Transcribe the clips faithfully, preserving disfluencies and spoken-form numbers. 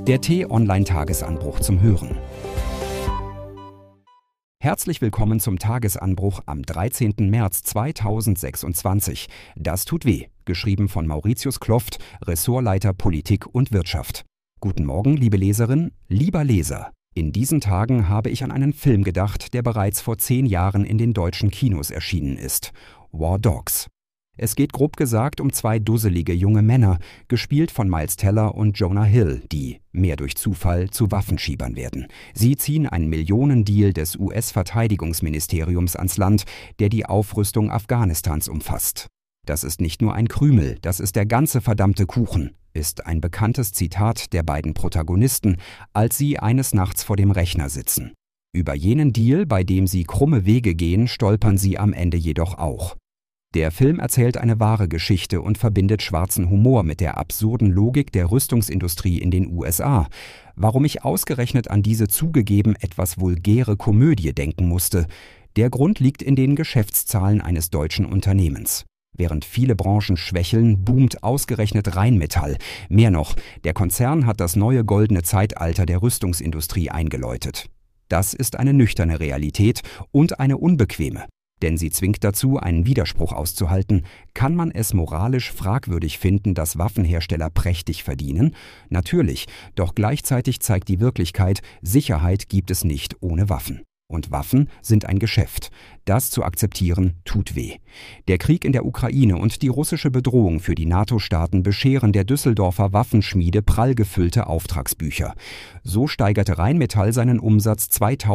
Der T-Online-Tagesanbruch zum Hören. Herzlich willkommen zum Tagesanbruch am dreizehnten März zweitausendsechsundzwanzig. Das tut weh, geschrieben von Mauritius Kloft, Ressortleiter Politik und Wirtschaft. Guten Morgen, liebe Leserin, lieber Leser. In diesen Tagen habe ich an einen Film gedacht, der bereits vor zehn Jahren in den deutschen Kinos erschienen ist. War Dogs. Es geht grob gesagt um zwei dusselige junge Männer, gespielt von Miles Teller und Jonah Hill, die, mehr durch Zufall, zu Waffenschiebern werden. Sie ziehen einen Millionendeal des U S-Verteidigungsministeriums ans Land, der die Aufrüstung Afghanistans umfasst. Das ist nicht nur ein Krümel, das ist der ganze verdammte Kuchen, ist ein bekanntes Zitat der beiden Protagonisten, als sie eines Nachts vor dem Rechner sitzen. Über jenen Deal, bei dem sie krumme Wege gehen, stolpern sie am Ende jedoch auch. Der Film erzählt eine wahre Geschichte und verbindet schwarzen Humor mit der absurden Logik der Rüstungsindustrie in den U S A. Warum ich ausgerechnet an diese zugegeben etwas vulgäre Komödie denken musste? Der Grund liegt in den Geschäftszahlen eines deutschen Unternehmens. Während viele Branchen schwächeln, boomt ausgerechnet Rheinmetall. Mehr noch, der Konzern hat das neue goldene Zeitalter der Rüstungsindustrie eingeläutet. Das ist eine nüchterne Realität und eine unbequeme. Denn sie zwingt dazu, einen Widerspruch auszuhalten. Kann man es moralisch fragwürdig finden, dass Waffenhersteller prächtig verdienen? Natürlich, doch gleichzeitig zeigt die Wirklichkeit, Sicherheit gibt es nicht ohne Waffen. Und Waffen sind ein Geschäft. Das zu akzeptieren, tut weh. Der Krieg in der Ukraine und die russische Bedrohung für die NATO-Staaten bescheren der Düsseldorfer Waffenschmiede prall gefüllte Auftragsbücher. So steigerte Rheinmetall seinen Umsatz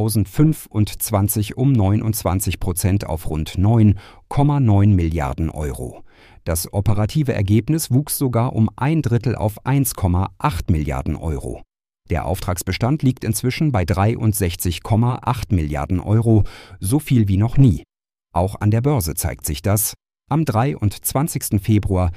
zweitausendfünfundzwanzig um neunundzwanzig Prozent auf rund neun Komma neun Milliarden Euro. Das operative Ergebnis wuchs sogar um ein Drittel auf eins Komma acht Milliarden Euro. Der Auftragsbestand liegt inzwischen bei dreiundsechzig Komma acht Milliarden Euro, so viel wie noch nie. Auch an der Börse zeigt sich das. Am dreiundzwanzigsten Februar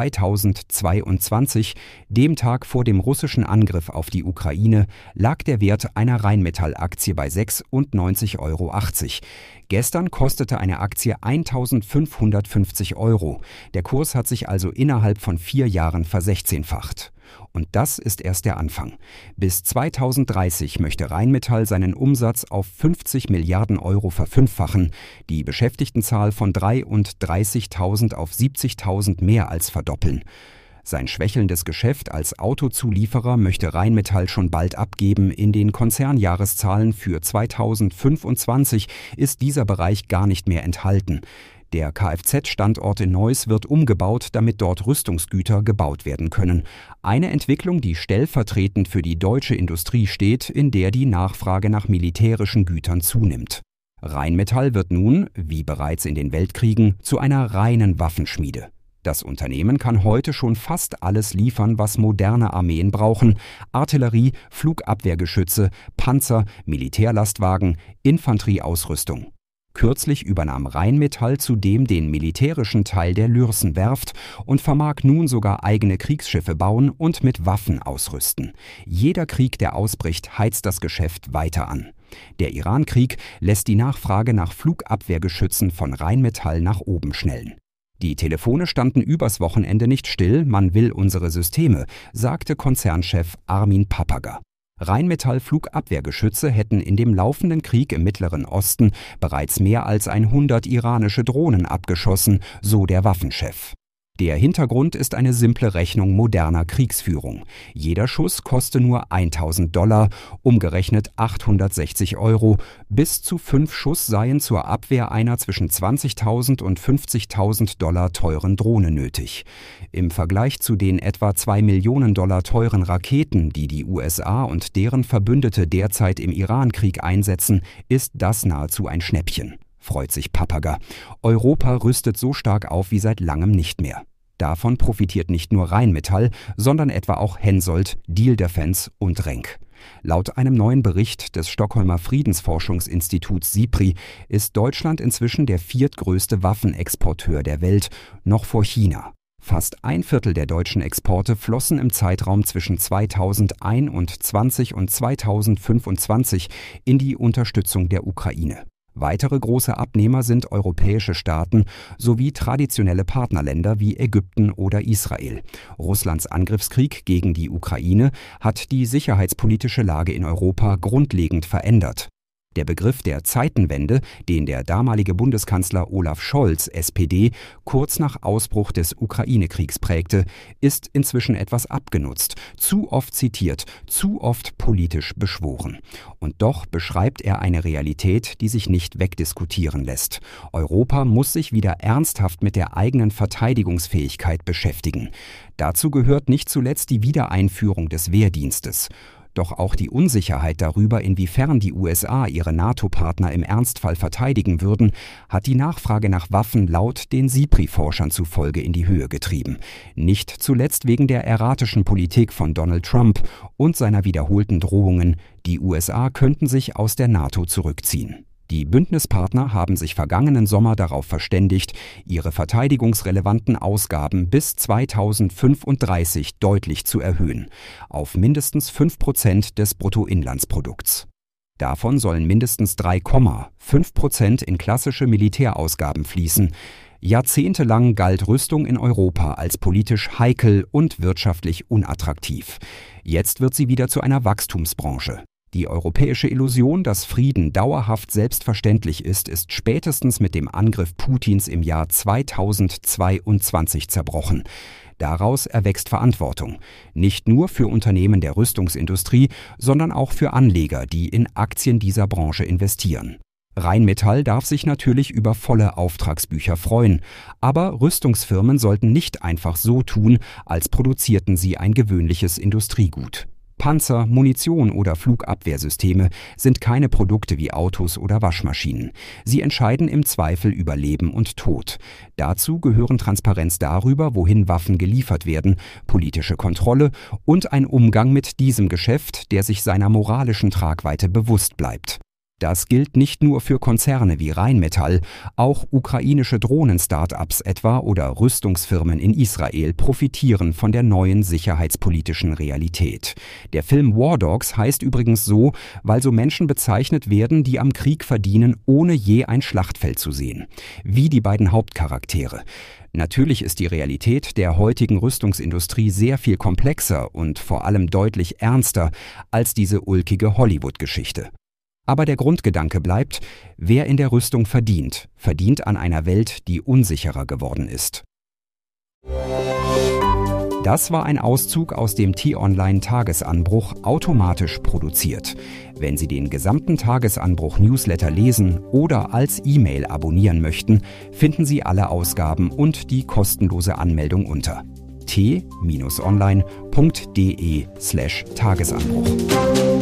zweitausendzweiundzwanzig, dem Tag vor dem russischen Angriff auf die Ukraine, lag der Wert einer Rheinmetall-Aktie bei sechsundneunzig Euro achtzig. Gestern kostete eine Aktie eintausendfünfhundertfünfzig Euro. Der Kurs hat sich also innerhalb von vier Jahren versechzehnfacht. Und das ist erst der Anfang. Bis zweitausenddreißig möchte Rheinmetall seinen Umsatz auf fünfzig Milliarden Euro verfünffachen, die Beschäftigtenzahl von dreiunddreißigtausend auf siebzigtausend mehr als verdoppeln. Sein schwächelndes Geschäft als Autozulieferer möchte Rheinmetall schon bald abgeben. In den Konzernjahreszahlen für zweitausendfünfundzwanzig ist dieser Bereich gar nicht mehr enthalten. Der Kfz-Standort in Neuss wird umgebaut, damit dort Rüstungsgüter gebaut werden können. Eine Entwicklung, die stellvertretend für die deutsche Industrie steht, in der die Nachfrage nach militärischen Gütern zunimmt. Rheinmetall wird nun, wie bereits in den Weltkriegen, zu einer reinen Waffenschmiede. Das Unternehmen kann heute schon fast alles liefern, was moderne Armeen brauchen: Artillerie, Flugabwehrgeschütze, Panzer, Militärlastwagen, Infanterieausrüstung. Kürzlich übernahm Rheinmetall zudem den militärischen Teil der Lürssen-Werft und vermag nun sogar eigene Kriegsschiffe bauen und mit Waffen ausrüsten. Jeder Krieg, der ausbricht, heizt das Geschäft weiter an. Der Iran-Krieg lässt die Nachfrage nach Flugabwehrgeschützen von Rheinmetall nach oben schnellen. Die Telefone standen übers Wochenende nicht still, man will unsere Systeme, sagte Konzernchef Armin Papperger. Rheinmetall Flugabwehrgeschütze hätten in dem laufenden Krieg im Mittleren Osten bereits mehr als hundert iranische Drohnen abgeschossen, so der Waffenchef. Der Hintergrund ist eine simple Rechnung moderner Kriegsführung. Jeder Schuss koste nur tausend Dollar, umgerechnet achthundertsechzig Euro. Bis zu fünf Schuss seien zur Abwehr einer zwischen zwanzigtausend und fünfzigtausend Dollar teuren Drohne nötig. Im Vergleich zu den etwa zwei Millionen Dollar teuren Raketen, die die U S A und deren Verbündete derzeit im Irankrieg einsetzen, ist das nahezu ein Schnäppchen. Freut sich Papperger. Europa rüstet so stark auf wie seit langem nicht mehr. Davon profitiert nicht nur Rheinmetall, sondern etwa auch Hensoldt, Diehl Defence und Renk. Laut einem neuen Bericht des Stockholmer Friedensforschungsinstituts SIPRI ist Deutschland inzwischen der viertgrößte Waffenexporteur der Welt, noch vor China. Fast ein Viertel der deutschen Exporte flossen im Zeitraum zwischen zweitausendeinundzwanzig und zweitausendfünfundzwanzig in die Unterstützung der Ukraine. Weitere große Abnehmer sind europäische Staaten sowie traditionelle Partnerländer wie Ägypten oder Israel. Russlands Angriffskrieg gegen die Ukraine hat die sicherheitspolitische Lage in Europa grundlegend verändert. Der Begriff der Zeitenwende, den der damalige Bundeskanzler Olaf Scholz, S P D, kurz nach Ausbruch des Ukraine-Kriegs prägte, ist inzwischen etwas abgenutzt, zu oft zitiert, zu oft politisch beschworen. Und doch beschreibt er eine Realität, die sich nicht wegdiskutieren lässt. Europa muss sich wieder ernsthaft mit der eigenen Verteidigungsfähigkeit beschäftigen. Dazu gehört nicht zuletzt die Wiedereinführung des Wehrdienstes. Doch auch die Unsicherheit darüber, inwiefern die U S A ihre NATO-Partner im Ernstfall verteidigen würden, hat die Nachfrage nach Waffen laut den SIPRI-Forschern zufolge in die Höhe getrieben. Nicht zuletzt wegen der erratischen Politik von Donald Trump und seiner wiederholten Drohungen, die U S A könnten sich aus der NATO zurückziehen. Die Bündnispartner haben sich vergangenen Sommer darauf verständigt, ihre verteidigungsrelevanten Ausgaben bis zweitausendfünfunddreißig deutlich zu erhöhen, auf mindestens fünf Prozent des Bruttoinlandsprodukts. Davon sollen mindestens drei Komma fünf Prozent in klassische Militärausgaben fließen. Jahrzehntelang galt Rüstung in Europa als politisch heikel und wirtschaftlich unattraktiv. Jetzt wird sie wieder zu einer Wachstumsbranche. Die europäische Illusion, dass Frieden dauerhaft selbstverständlich ist, ist spätestens mit dem Angriff Putins im Jahr zweitausendzweiundzwanzig zerbrochen. Daraus erwächst Verantwortung, nicht nur für Unternehmen der Rüstungsindustrie, sondern auch für Anleger, die in Aktien dieser Branche investieren. Rheinmetall darf sich natürlich über volle Auftragsbücher freuen, aber Rüstungsfirmen sollten nicht einfach so tun, als produzierten sie ein gewöhnliches Industriegut. Panzer, Munition oder Flugabwehrsysteme sind keine Produkte wie Autos oder Waschmaschinen. Sie entscheiden im Zweifel über Leben und Tod. Dazu gehören Transparenz darüber, wohin Waffen geliefert werden, politische Kontrolle und ein Umgang mit diesem Geschäft, der sich seiner moralischen Tragweite bewusst bleibt. Das gilt nicht nur für Konzerne wie Rheinmetall, auch ukrainische Drohnen-Startups etwa oder Rüstungsfirmen in Israel profitieren von der neuen sicherheitspolitischen Realität. Der Film War Dogs heißt übrigens so, weil so Menschen bezeichnet werden, die am Krieg verdienen, ohne je ein Schlachtfeld zu sehen. Wie die beiden Hauptcharaktere. Natürlich ist die Realität der heutigen Rüstungsindustrie sehr viel komplexer und vor allem deutlich ernster als diese ulkige Hollywood-Geschichte. Aber der Grundgedanke bleibt, wer in der Rüstung verdient, verdient an einer Welt, die unsicherer geworden ist. Das war ein Auszug aus dem T-Online-Tagesanbruch, automatisch produziert. Wenn Sie den gesamten Tagesanbruch-Newsletter lesen oder als E-Mail abonnieren möchten, finden Sie alle Ausgaben und die kostenlose Anmeldung unter t-online punkt de slash Tagesanbruch.